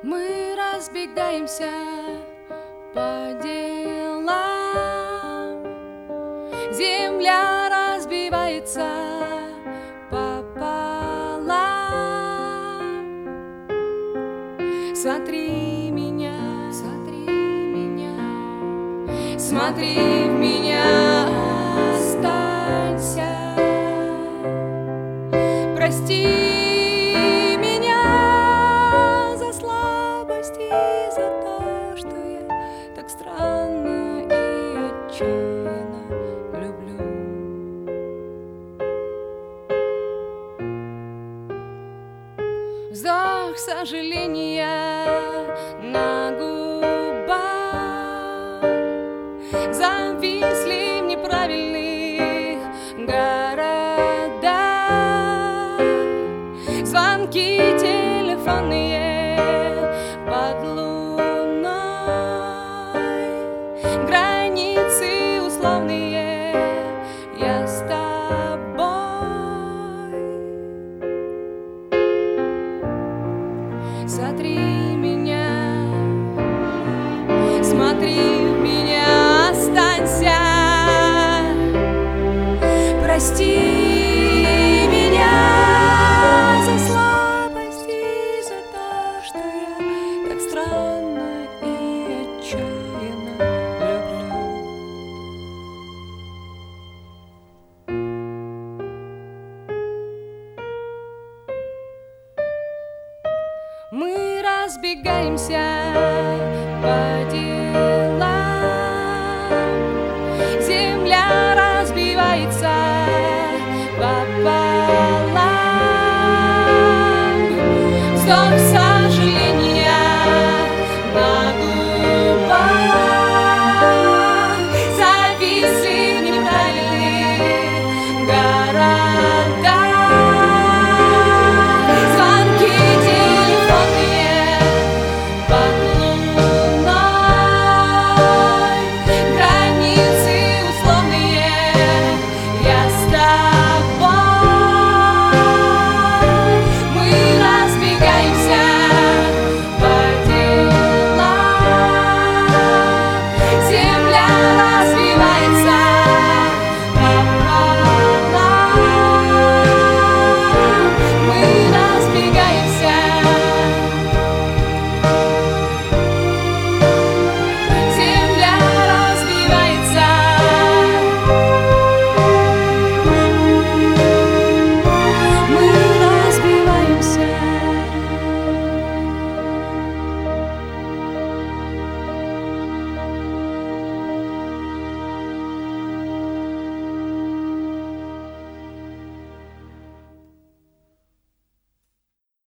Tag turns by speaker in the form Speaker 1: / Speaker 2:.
Speaker 1: Мы разбегаемся по делам, земля разбивается пополам. Смотри меня, смотри меня, смотри в меня, останься, прости. Так странно и отчаянно люблю. Вздох сожаления на губах зависли в неправильных городах. Звонки телефонные под луной, границы условные, я с тобой. Смотри меня, смотри в меня, останься, прости меня за слабость и за то, что я так странно и отчаянно люблю. Мы разбегаемся по делам.